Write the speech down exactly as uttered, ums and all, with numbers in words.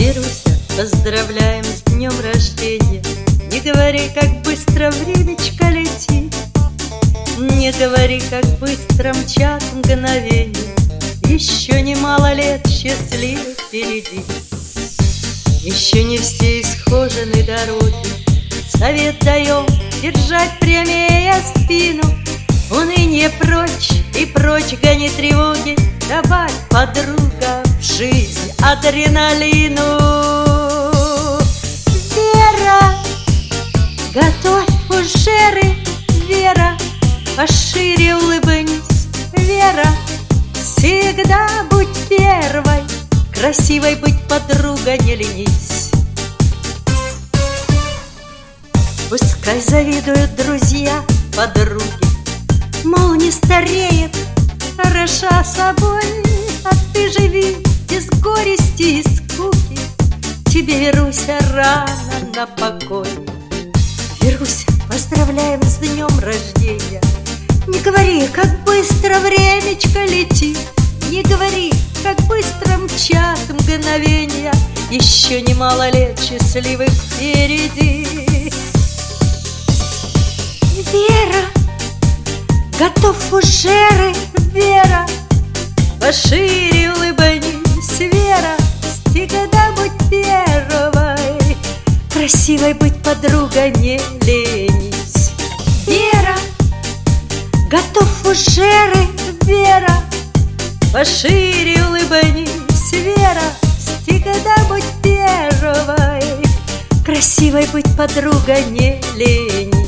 Веруся, поздравляем с днем рождения. Не говори, как быстро времечко летит, не говори, как быстро мчат мгновенья. Еще немало лет счастливых впереди. Еще не все исхожены дороги. Совет даем держать прямее спину. Уныние прочь и прочь гони тревоги. Добавь, подруга, в жизнь адреналину. Вера, готовь фужеры. Вера, пошире улыбнись. Вера, всегда будь первой. Красивой быть, подруга, не ленись. Пускай завидуют друзья, подруги, мол, не стареет, хороша собой. А ты живи без горести и скуки. Тебе, Веруся, рано на покой. Веруся, поздравляем с днем рождения. Не говори, как быстро времечко летит, не говори, как быстро мчат мгновенья. Еще немало лет счастливых впереди. Вера, готов фужеры. Вера, пошире улыбнись. Вера, всегда будь первой. Красивой быть, подруга, не ленись. Вера, готов фужеры. Вера, пошире улыбнись. Вера, всегда будь первой. Красивой быть, подруга, не ленись.